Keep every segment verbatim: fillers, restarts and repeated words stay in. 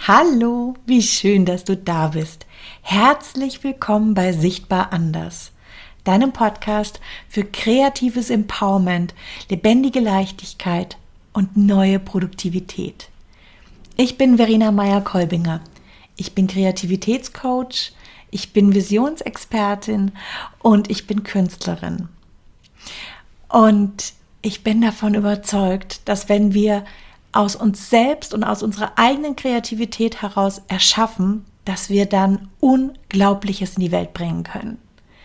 Hallo, wie schön, dass du da bist. Herzlich willkommen bei Sichtbar Anders, deinem Podcast für kreatives Empowerment, lebendige Leichtigkeit und neue Produktivität. Ich bin Verena Meyer-Kolbinger. Ich bin Kreativitätscoach, ich bin Visionsexpertin und ich bin Künstlerin. Und ich bin davon überzeugt, dass wenn wir aus uns selbst und aus unserer eigenen Kreativität heraus erschaffen, dass wir dann Unglaubliches in die Welt bringen können.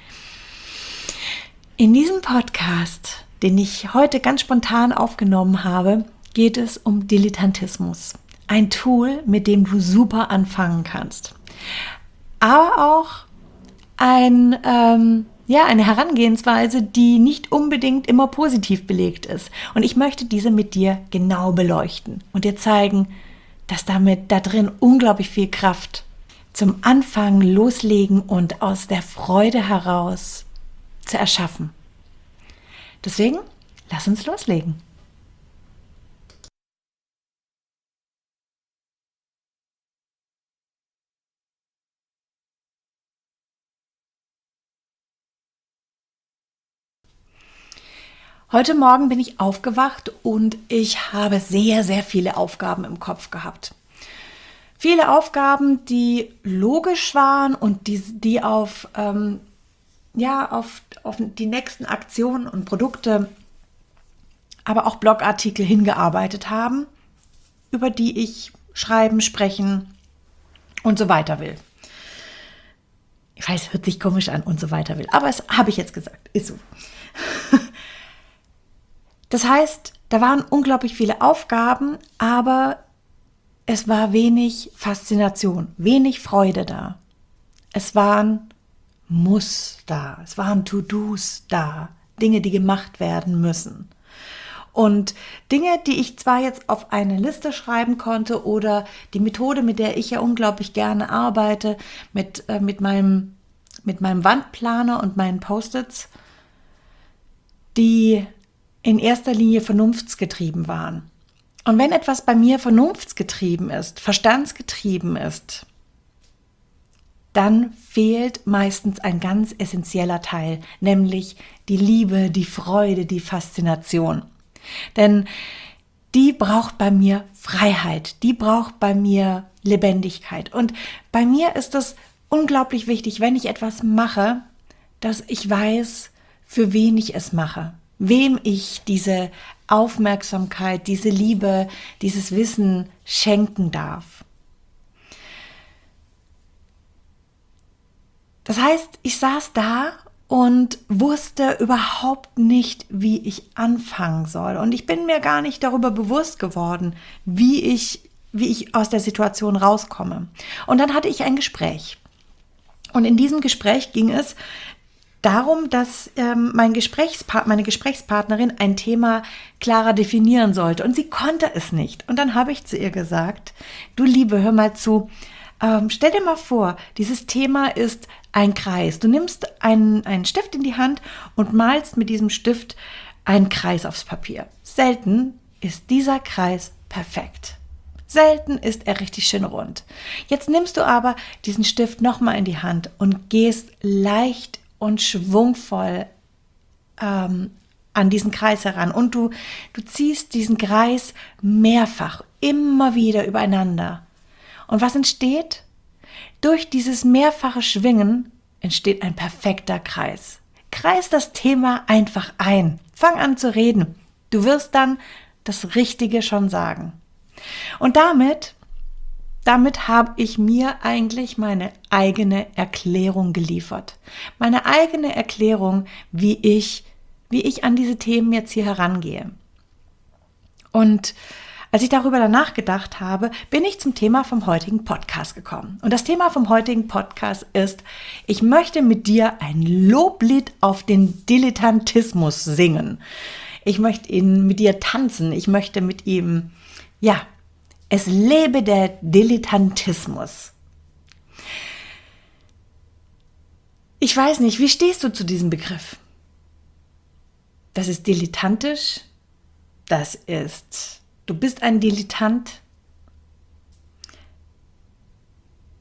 In diesem Podcast, den ich heute ganz spontan aufgenommen habe, geht es um Dilettantismus. Ein Tool, mit dem du super anfangen kannst. Aber auch ein, ähm, ja, eine Herangehensweise, die nicht unbedingt immer positiv belegt ist. Und ich möchte diese mit dir genau beleuchten und dir zeigen, dass damit da drin unglaublich viel Kraft zum Anfangen, loslegen und aus der Freude heraus zu erschaffen. Deswegen, lass uns loslegen. Heute Morgen bin ich aufgewacht und ich habe sehr, sehr viele Aufgaben im Kopf gehabt. Viele Aufgaben, die logisch waren und die, die auf, ähm, ja, auf, auf die nächsten Aktionen und Produkte, aber auch Blogartikel hingearbeitet haben, über die ich schreiben, sprechen und so weiter will. Ich weiß, hört sich komisch an und so weiter will, aber das habe ich jetzt gesagt, ist so. Das heißt, da waren unglaublich viele Aufgaben, aber es war wenig Faszination, wenig Freude da. Es waren Muss da, es waren To-Dos da, Dinge, die gemacht werden müssen. Und Dinge, die ich zwar jetzt auf eine Liste schreiben konnte oder die Methode, mit der ich ja unglaublich gerne arbeite, mit, äh, mit, meinem, mit meinem Wandplaner und meinen Post-its, die in erster Linie vernunftsgetrieben waren. Und wenn etwas bei mir vernunftsgetrieben ist, verstandsgetrieben ist, dann fehlt meistens ein ganz essentieller Teil, nämlich die Liebe, die Freude, die Faszination. Denn die braucht bei mir Freiheit, die braucht bei mir Lebendigkeit. Und bei mir ist es unglaublich wichtig, wenn ich etwas mache, dass ich weiß, für wen ich es mache. Wem ich diese Aufmerksamkeit, diese Liebe, dieses Wissen schenken darf. Das heißt, ich saß da und wusste überhaupt nicht, wie ich anfangen soll. Und ich bin mir gar nicht darüber bewusst geworden, wie ich, wie ich aus der Situation rauskomme. Und dann hatte ich ein Gespräch. Und in diesem Gespräch ging es darum, dass ähm, mein Gesprächspart- meine Gesprächspartnerin ein Thema klarer definieren sollte. Und sie konnte es nicht. Und dann habe ich zu ihr gesagt, du Liebe, hör mal zu, ähm, stell dir mal vor, dieses Thema ist ein Kreis. Du nimmst einen, einen Stift in die Hand und malst mit diesem Stift einen Kreis aufs Papier. Selten ist dieser Kreis perfekt. Selten ist er richtig schön rund. Jetzt nimmst du aber diesen Stift nochmal in die Hand und gehst leicht und schwungvoll ähm, an diesen Kreis heran. Und du, du ziehst diesen Kreis mehrfach, immer wieder übereinander. Und was entsteht? Durch dieses mehrfache Schwingen entsteht ein perfekter Kreis. Kreis das Thema einfach ein. Fang an zu reden. Du wirst dann das Richtige schon sagen. Und damit Damit habe ich mir eigentlich meine eigene Erklärung geliefert. Meine eigene Erklärung, wie ich, wie ich an diese Themen jetzt hier herangehe. Und als ich darüber danach gedacht habe, bin ich zum Thema vom heutigen Podcast gekommen. Und das Thema vom heutigen Podcast ist, ich möchte mit dir ein Loblied auf den Dilettantismus singen. Ich möchte ihn mit dir tanzen. Ich möchte mit ihm, ja, es lebe der Dilettantismus. Ich weiß nicht, wie stehst du zu diesem Begriff? Das ist dilettantisch, das ist, du bist ein Dilettant.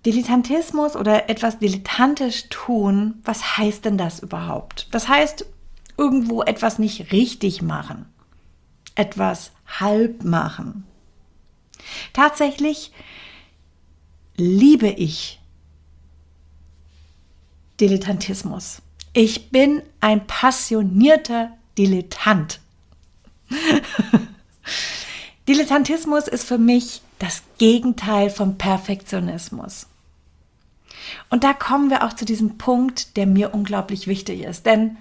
Dilettantismus oder etwas dilettantisch tun, was heißt denn das überhaupt? Das heißt, irgendwo etwas nicht richtig machen, etwas halb machen. Tatsächlich liebe ich Dilettantismus. Ich bin ein passionierter Dilettant. Dilettantismus ist für mich das Gegenteil vom Perfektionismus. Und da kommen wir auch zu diesem Punkt, der mir unglaublich wichtig ist. Denn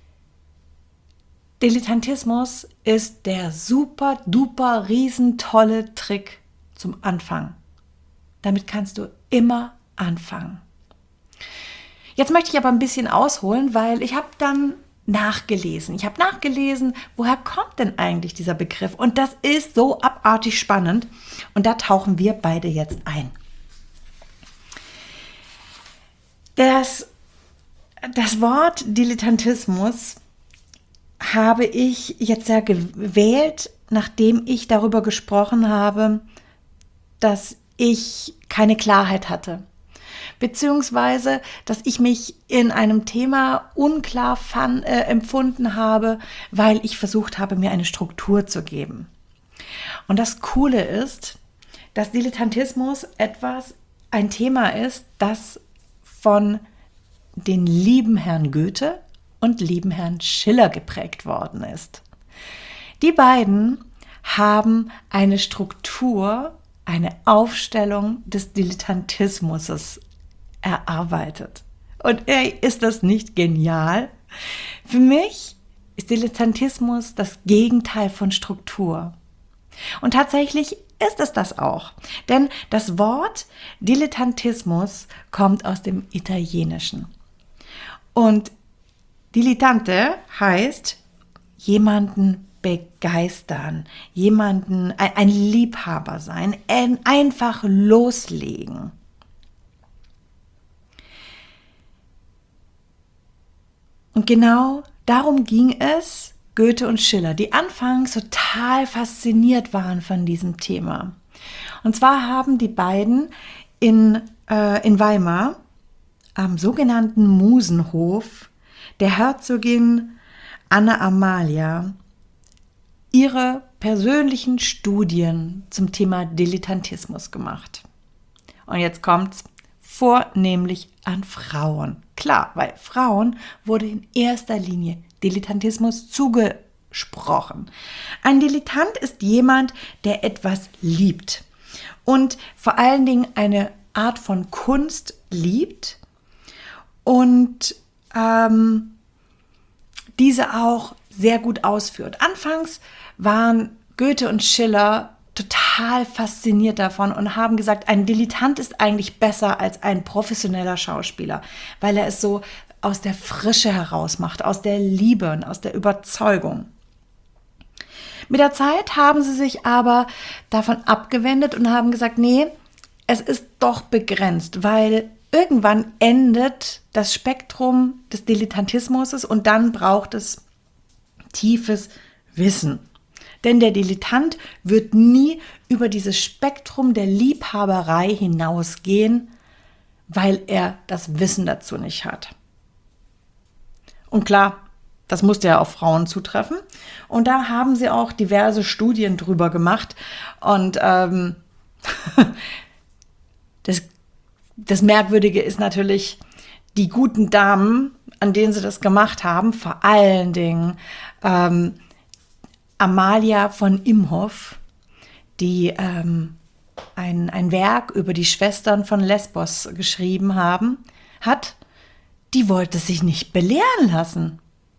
Dilettantismus ist der super, duper, riesentolle Trick zum Anfang. Damit kannst du immer anfangen. Jetzt möchte ich aber ein bisschen ausholen, weil ich habe dann nachgelesen. Ich habe nachgelesen, woher kommt denn eigentlich dieser Begriff? Und das ist so abartig spannend. Und da tauchen wir beide jetzt ein. Das, das Wort Dilettantismus habe ich jetzt ja gewählt, nachdem ich darüber gesprochen habe, dass ich keine Klarheit hatte. Beziehungsweise, dass ich mich in einem Thema unklar fand, äh, empfunden habe, weil ich versucht habe, mir eine Struktur zu geben. Und das Coole ist, dass Dilettantismus etwas, ein Thema ist, das von den lieben Herrn Goethe und lieben Herrn Schiller geprägt worden ist. Die beiden haben eine Struktur, eine Aufstellung des Dilettantismus erarbeitet. Und ey, ist das nicht genial? Für mich ist Dilettantismus das Gegenteil von Struktur. Und tatsächlich ist es das auch. Denn das Wort Dilettantismus kommt aus dem Italienischen. Und Dilettante heißt jemanden begeistern, jemanden, ein Liebhaber sein, einfach loslegen. Und genau darum ging es Goethe und Schiller, die anfangs total fasziniert waren von diesem Thema. Und zwar haben die beiden in, äh, in Weimar am sogenannten Musenhof der Herzogin Anna Amalia ihre persönlichen Studien zum Thema Dilettantismus gemacht. Und jetzt kommt's, vornehmlich an Frauen. Klar, weil Frauen wurde in erster Linie Dilettantismus zugesprochen. Ein Dilettant ist jemand, der etwas liebt und vor allen Dingen eine Art von Kunst liebt und ähm, diese auch sehr gut ausführt. Anfangs waren Goethe und Schiller total fasziniert davon und haben gesagt, ein Dilettant ist eigentlich besser als ein professioneller Schauspieler, weil er es so aus der Frische heraus macht, aus der Liebe und aus der Überzeugung. Mit der Zeit haben sie sich aber davon abgewendet und haben gesagt, nee, es ist doch begrenzt, weil irgendwann endet das Spektrum des Dilettantismus und dann braucht es tiefes Wissen. Denn der Dilettant wird nie über dieses Spektrum der Liebhaberei hinausgehen, weil er das Wissen dazu nicht hat. Und klar, das musste ja auf Frauen zutreffen. Und da haben sie auch diverse Studien drüber gemacht. Und ähm, das, das Merkwürdige ist natürlich, die guten Damen, an denen sie das gemacht haben, vor allen Dingen ähm, Amalia von Imhoff, die ähm, ein, ein Werk über die Schwestern von Lesbos geschrieben haben, hat, die wollte sich nicht belehren lassen.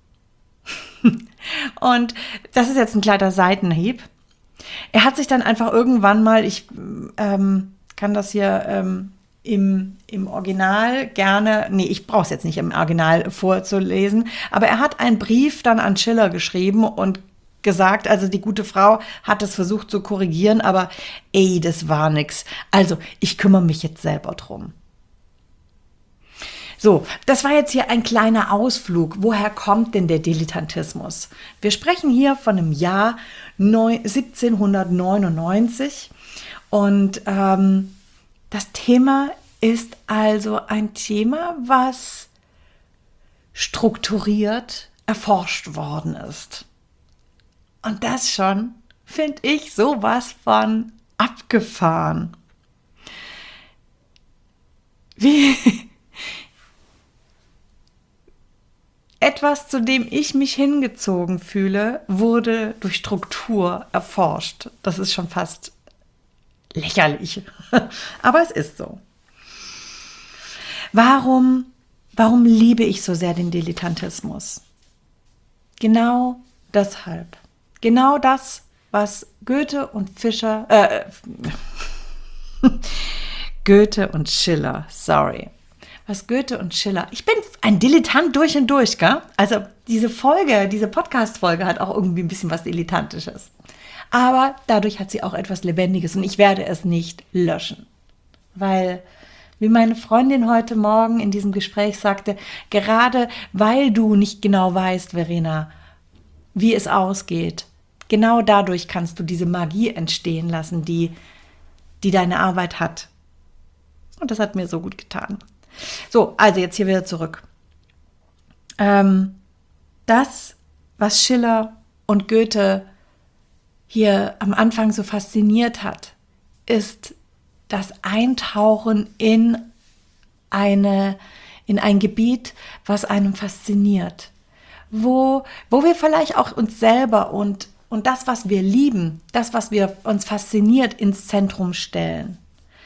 Und das ist jetzt ein kleiner Seitenhieb. Er hat sich dann einfach irgendwann mal, ich ähm, kann das hier ähm, im, im Original gerne, nee, ich brauche es jetzt nicht im Original vorzulesen, aber er hat einen Brief dann an Schiller geschrieben und gesagt, also die gute Frau hat es versucht zu korrigieren, aber ey, das war nix. Also ich kümmere mich jetzt selber drum. So, das war jetzt hier ein kleiner Ausflug. Woher kommt denn der Dilettantismus? Wir sprechen hier von dem Jahr siebzehnhundertneunundneunzig und ähm, das Thema ist also ein Thema, was strukturiert erforscht worden ist. Und das schon, finde ich, sowas von abgefahren. Wie etwas, zu dem ich mich hingezogen fühle, wurde durch Struktur erforscht. Das ist schon fast lächerlich, aber es ist so. Warum, warum liebe ich so sehr den Dilettantismus? Genau deshalb. Genau das, was Goethe und Fischer, äh, Goethe und Schiller, sorry. Was Goethe und Schiller, ich bin ein Dilettant durch und durch, gell? Also diese Folge, diese Podcast-Folge hat auch irgendwie ein bisschen was Dilettantisches. Aber dadurch hat sie auch etwas Lebendiges und ich werde es nicht löschen. Weil, wie meine Freundin heute Morgen in diesem Gespräch sagte, gerade weil du nicht genau weißt, Verena, wie es ausgeht, genau dadurch kannst du diese Magie entstehen lassen, die, die deine Arbeit hat. Und das hat mir so gut getan. So, also jetzt hier wieder zurück. Ähm, das, was Schiller und Goethe hier am Anfang so fasziniert hat, ist das Eintauchen in eine, in ein Gebiet, was einem fasziniert. Wo, wo wir vielleicht auch uns selber und, und das, was wir lieben, das, was wir uns fasziniert, ins Zentrum stellen.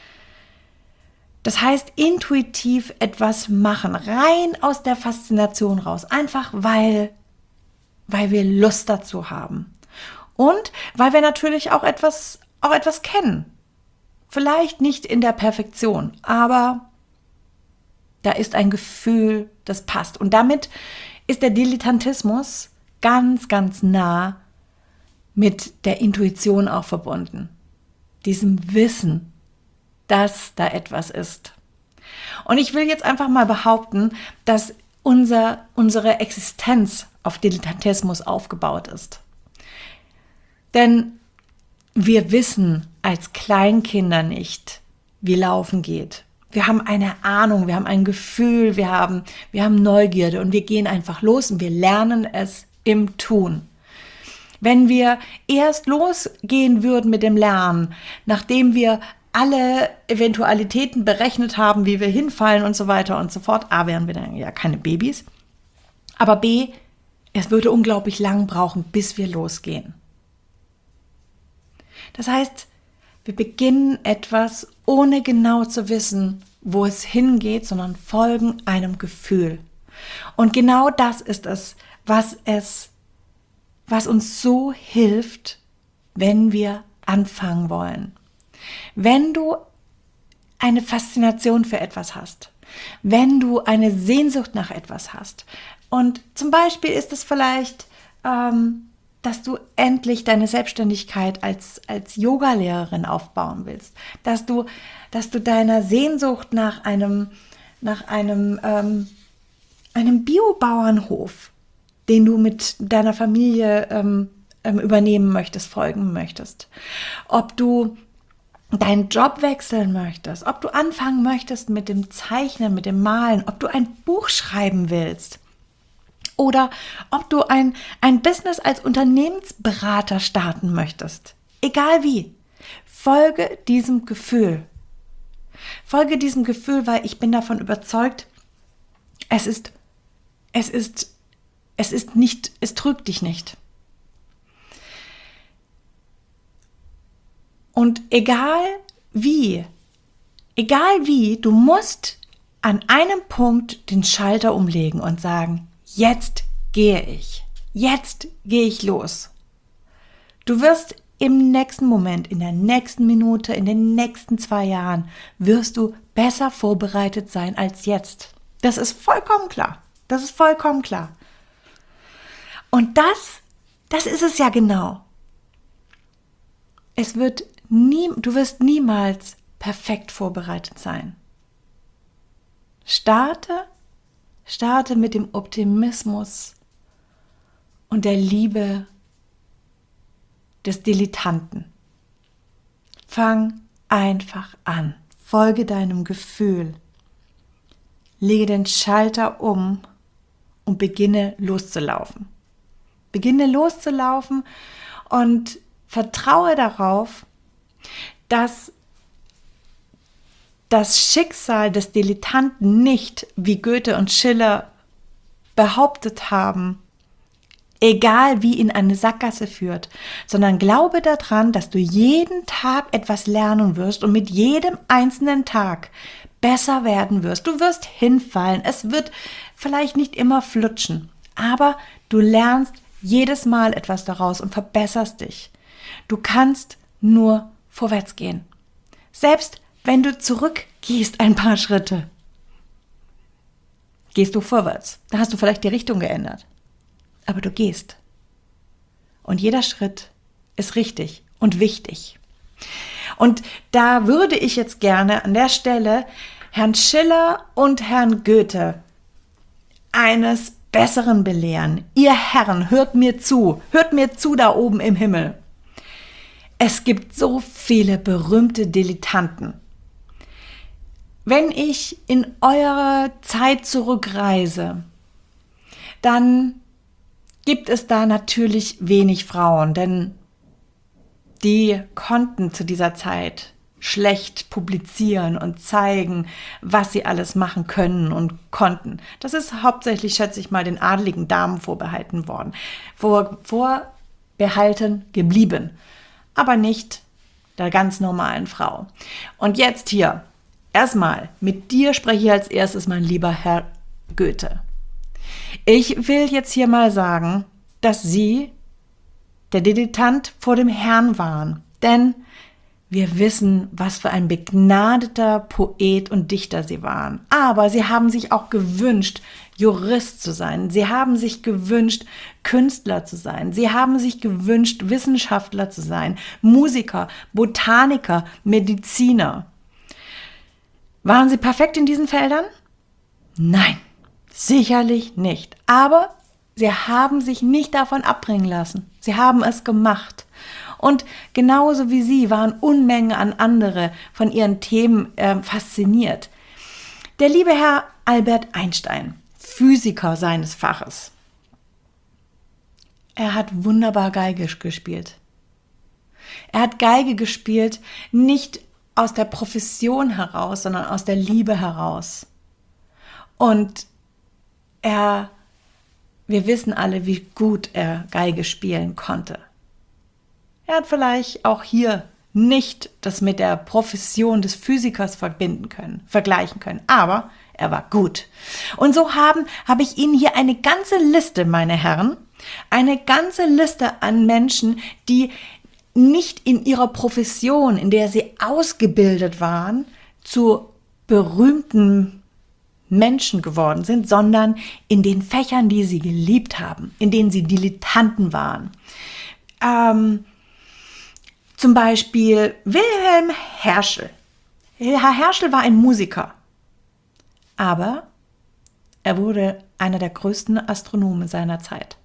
Das heißt, intuitiv etwas machen, rein aus der Faszination raus, einfach weil, weil wir Lust dazu haben. Und weil wir natürlich auch etwas, auch etwas kennen. Vielleicht nicht in der Perfektion, aber da ist ein Gefühl, das passt. Und damit ist der Dilettantismus ganz, ganz nah mit der Intuition auch verbunden. Diesem Wissen, dass da etwas ist. Und ich will jetzt einfach mal behaupten, dass unser, unsere Existenz auf Dilettantismus aufgebaut ist. Denn wir wissen als Kleinkinder nicht, wie Laufen geht. Wir haben eine Ahnung, wir haben ein Gefühl, wir haben, wir haben Neugierde und wir gehen einfach los und wir lernen es im Tun. Wenn wir erst losgehen würden mit dem Lernen, nachdem wir alle Eventualitäten berechnet haben, wie wir hinfallen und so weiter und so fort, A, wären wir dann ja keine Babys, aber B, es würde unglaublich lang brauchen, bis wir losgehen. Das heißt, wir beginnen etwas, ohne genau zu wissen, wo es hingeht, sondern folgen einem Gefühl. Und genau das ist es, was es, was uns so hilft, wenn wir anfangen wollen. Wenn du eine Faszination für etwas hast, wenn du eine Sehnsucht nach etwas hast und zum Beispiel ist es vielleicht, ähm, dass du endlich deine Selbstständigkeit als, als Yogalehrerin aufbauen willst, dass du, dass du deiner Sehnsucht nach einem, nach einem, ähm, einem Biobauernhof, den du mit deiner Familie ähm, ähm, übernehmen möchtest, folgen möchtest, ob du deinen Job wechseln möchtest, ob du anfangen möchtest mit dem Zeichnen, mit dem Malen, ob du ein Buch schreiben willst oder ob du ein, ein Business als Unternehmensberater starten möchtest. Egal wie, folge diesem Gefühl. Folge diesem Gefühl, weil ich bin davon überzeugt, es ist, es ist, es ist nicht, es trügt dich nicht. Und egal wie, egal wie, du musst an einem Punkt den Schalter umlegen und sagen, jetzt gehe ich, jetzt gehe ich los. Du wirst im nächsten Moment, in der nächsten Minute, in den nächsten zwei Jahren, wirst du besser vorbereitet sein als jetzt. Das ist vollkommen klar. Das ist vollkommen klar. Und das, das ist es ja genau. Es wird Nie, du wirst niemals perfekt vorbereitet sein. Starte, starte mit dem Optimismus und der Liebe des Dilettanten. Fang einfach an. folge deinem Gefühl. Lege den Schalter um und beginne loszulaufen. Beginne loszulaufen und vertraue darauf, dass das Schicksal des Dilettanten nicht, wie Goethe und Schiller behauptet haben, egal wie in eine Sackgasse führt, sondern glaube daran, dass du jeden Tag etwas lernen wirst und mit jedem einzelnen Tag besser werden wirst. Du wirst hinfallen, es wird vielleicht nicht immer flutschen, aber du lernst jedes Mal etwas daraus und verbesserst dich. Du kannst nur vorwärts gehen. Selbst wenn du zurückgehst ein paar Schritte, gehst du vorwärts. Da hast du vielleicht die Richtung geändert. Aber du gehst. Und jeder Schritt ist richtig und wichtig. Und da würde ich jetzt gerne an der Stelle Herrn Schiller und Herrn Goethe eines Besseren belehren. Ihr Herren, hört mir zu, hört mir zu da oben im Himmel. Es gibt so viele berühmte Dilettanten. Wenn ich in eure Zeit zurückreise, dann gibt es da natürlich wenig Frauen, denn die konnten zu dieser Zeit schlecht publizieren und zeigen, was sie alles machen können und konnten. Das ist hauptsächlich, schätze ich mal, den adligen Damen vorbehalten worden, vor, vorbehalten geblieben, aber nicht der ganz normalen Frau. Und jetzt hier, erstmal, mit dir spreche ich als erstes, mein lieber Herr Goethe. Ich will jetzt hier mal sagen, dass Sie der Dilettant vor dem Herrn waren, denn wir wissen, was für ein begnadeter Poet und Dichter Sie waren. Aber Sie haben sich auch gewünscht, Jurist zu sein. Sie haben sich gewünscht, Künstler zu sein. Sie haben sich gewünscht, Wissenschaftler zu sein, Musiker, Botaniker, Mediziner. Waren Sie perfekt in diesen Feldern? Nein, sicherlich nicht. Aber Sie haben sich nicht davon abbringen lassen. Sie haben es gemacht. Und genauso wie Sie waren Unmengen an andere von Ihren Themen äh, fasziniert. Der liebe Herr Albert Einstein, Physiker seines Faches. Er hat wunderbar Geige gespielt. Er hat Geige gespielt, nicht aus der Profession heraus, sondern aus der Liebe heraus. Und er, wir wissen alle, wie gut er Geige spielen konnte. Er hat vielleicht auch hier nicht das mit der Profession des Physikers verbinden können, vergleichen können, aber er war gut. Und so haben, habe ich Ihnen hier eine ganze Liste, meine Herren, eine ganze Liste an Menschen, die nicht in ihrer Profession, in der sie ausgebildet waren, zu berühmten Menschen geworden sind, sondern in den Fächern, die sie geliebt haben, in denen sie Dilettanten waren. Ähm, zum Beispiel Wilhelm Herschel. Herr Herschel war ein Musiker, aber er wurde einer der größten Astronomen seiner Zeit.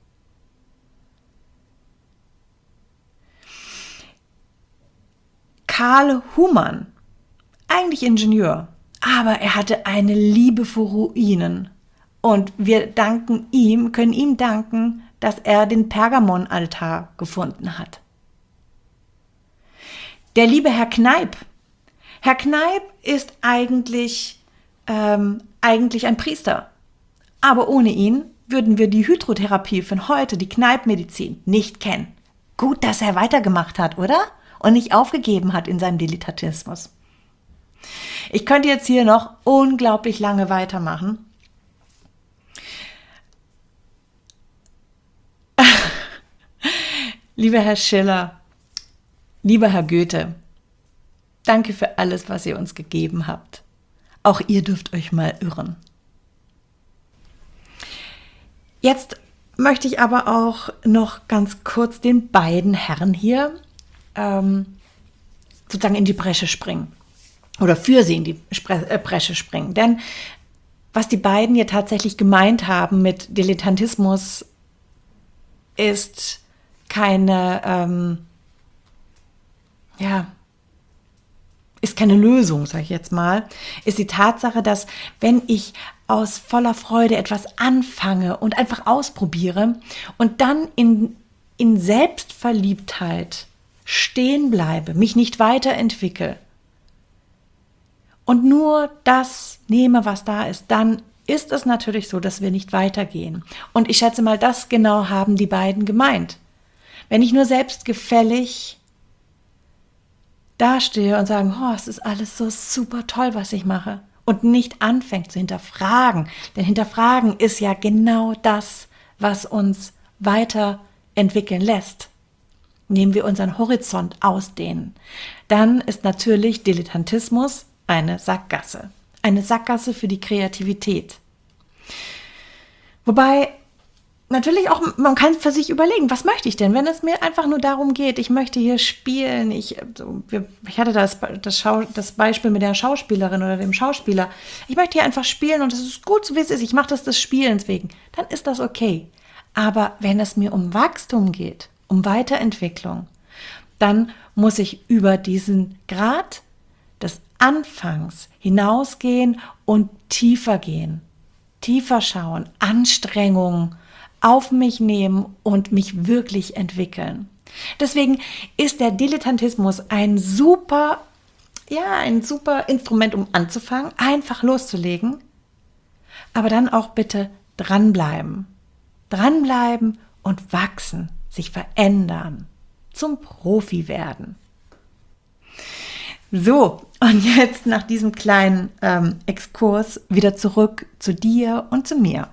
Karl Humann, eigentlich Ingenieur, aber er hatte eine Liebe für Ruinen. Und wir danken ihm, können ihm danken, dass er den Pergamonaltar gefunden hat. Der liebe Herr Kneipp. Herr Kneipp ist eigentlich, ähm, eigentlich ein Priester. Aber ohne ihn würden wir die Hydrotherapie von heute, die Kneipp-Medizin, nicht kennen. Gut, dass er weitergemacht hat, oder? Und nicht aufgegeben hat in seinem Dilettantismus. Ich könnte jetzt hier noch unglaublich lange weitermachen. Lieber Herr Schiller, lieber Herr Goethe, danke für alles, was ihr uns gegeben habt. Auch ihr dürft euch mal irren. Jetzt möchte ich aber auch noch ganz kurz den beiden Herren hier ähm, sozusagen in die Bresche springen. Oder für sie in die Bresche springen. Denn was die beiden hier tatsächlich gemeint haben mit Dilettantismus, ist keine, ähm, ja, ist keine Lösung, sage ich jetzt mal, ist die Tatsache, dass wenn ich aus voller Freude etwas anfange und einfach ausprobiere und dann in, in Selbstverliebtheit stehen bleibe, mich nicht weiterentwickle und nur das nehme, was da ist, dann ist es natürlich so, dass wir nicht weitergehen. Und ich schätze mal, das genau haben die beiden gemeint. Wenn ich nur selbstgefällig dastehe und sage, oh, es ist alles so super toll, was ich mache, und nicht anfängt zu hinterfragen, denn hinterfragen ist ja genau das, was uns weiterentwickeln lässt. Nehmen wir unseren Horizont ausdehnen, dann ist natürlich Dilettantismus eine Sackgasse. Eine Sackgasse für die Kreativität. Wobei natürlich auch, man kann für sich überlegen, was möchte ich denn, wenn es mir einfach nur darum geht, ich möchte hier spielen, ich, ich hatte das, das, Schau, das Beispiel mit der Schauspielerin oder dem Schauspieler, ich möchte hier einfach spielen und es ist gut, so wie es ist, ich mache das des Spielens wegen, dann ist das okay. Aber wenn es mir um Wachstum geht, um Weiterentwicklung, dann muss ich über diesen Grad des Anfangs hinausgehen und tiefer gehen, tiefer schauen, Anstrengungen auf mich nehmen und mich wirklich entwickeln. Deswegen ist der Dilettantismus ein super, ja, ein super Instrument, um anzufangen, einfach loszulegen, aber dann auch bitte dranbleiben. Dranbleiben und wachsen, sich verändern, zum Profi werden. So, und jetzt nach diesem kleinen ähm, Exkurs wieder zurück zu dir und zu mir.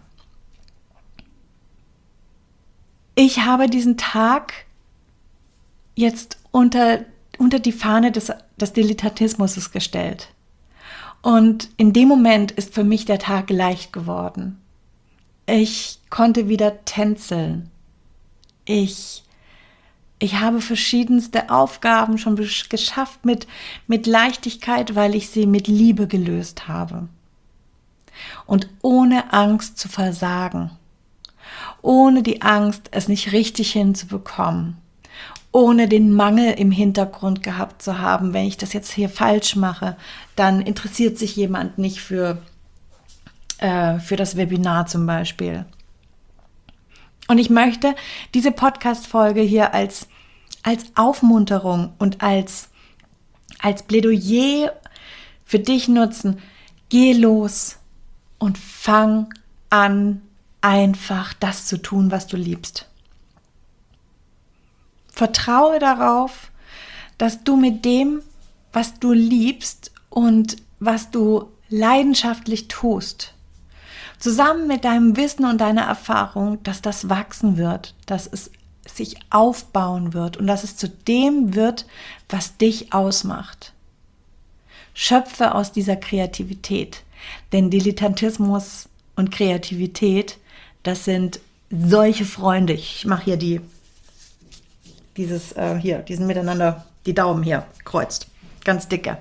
Ich habe diesen Tag jetzt unter, unter die Fahne des, des Dilettantismus gestellt. Und in dem Moment ist für mich der Tag leicht geworden. Ich konnte wieder tänzeln. Ich, ich habe verschiedenste Aufgaben schon geschafft mit, mit Leichtigkeit, weil ich sie mit Liebe gelöst habe. Und ohne Angst zu versagen. Ohne die Angst, es nicht richtig hinzubekommen, ohne den Mangel im Hintergrund gehabt zu haben, wenn ich das jetzt hier falsch mache, dann interessiert sich jemand nicht für, äh, für das Webinar zum Beispiel. Und ich möchte diese Podcast-Folge hier als, als Aufmunterung und als, als Plädoyer für dich nutzen. Geh los und fang an, einfach das zu tun, was du liebst. Vertraue darauf, dass du mit dem, was du liebst und was du leidenschaftlich tust, zusammen mit deinem Wissen und deiner Erfahrung, dass das wachsen wird, dass es sich aufbauen wird und dass es zu dem wird, was dich ausmacht. Schöpfe aus dieser Kreativität, denn Dilettantismus und Kreativität, das sind solche Freunde. Ich mache hier die, dieses, äh, hier, diesen miteinander, die Daumen hier, kreuzt. Ganz dicke.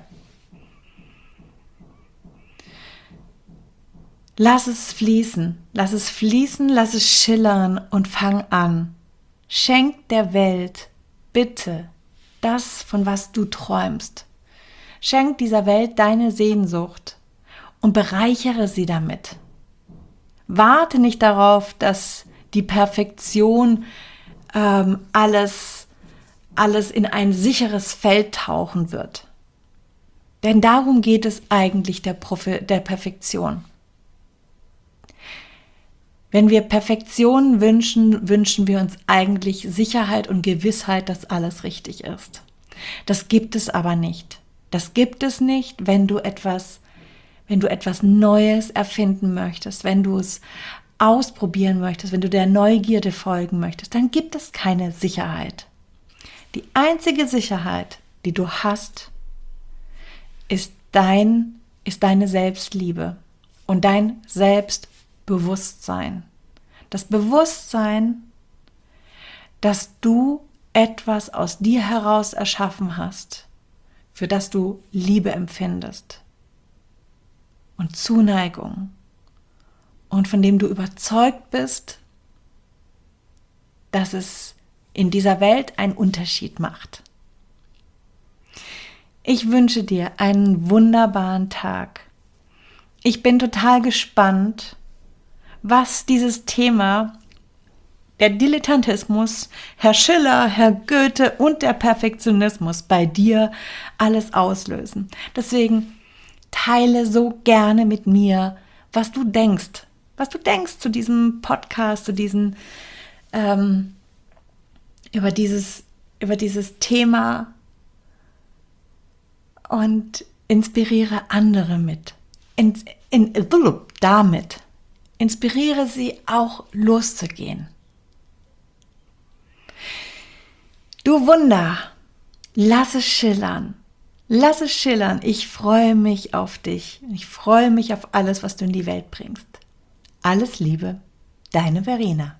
Lass es fließen. Lass es fließen, lass es schillern und fang an. Schenk der Welt bitte das, von was du träumst. Schenk dieser Welt deine Sehnsucht und bereichere sie damit. Warte nicht darauf, dass die Perfektion ähm, alles, alles in ein sicheres Feld tauchen wird. Denn darum geht es eigentlich der, Profi- der Perfektion. Wenn wir Perfektion wünschen, wünschen wir uns eigentlich Sicherheit und Gewissheit, dass alles richtig ist. Das gibt es aber nicht. Das gibt es nicht, wenn du etwas Wenn du etwas Neues erfinden möchtest, wenn du es ausprobieren möchtest, wenn du der Neugierde folgen möchtest, dann gibt es keine Sicherheit. Die einzige Sicherheit, die du hast, ist dein, ist deine Selbstliebe und dein Selbstbewusstsein. Das Bewusstsein, dass du etwas aus dir heraus erschaffen hast, für das du Liebe empfindest. Und Zuneigung und von dem du überzeugt bist, dass es in dieser Welt einen Unterschied macht. Ich wünsche dir einen wunderbaren Tag. Ich bin total gespannt, was dieses Thema, der Dilettantismus, Herr Schiller, Herr Goethe und der Perfektionismus bei dir alles auslösen. Deswegen teile so gerne mit mir, was du denkst, was du denkst zu diesem Podcast, zu diesen, ähm, über dieses, über dieses Thema und inspiriere andere mit. In, in, damit inspiriere sie auch loszugehen. Du Wunder, lass es schillern. Lass es schillern. Ich freue mich auf dich. Ich freue mich auf alles, was du in die Welt bringst. Alles Liebe, deine Verena.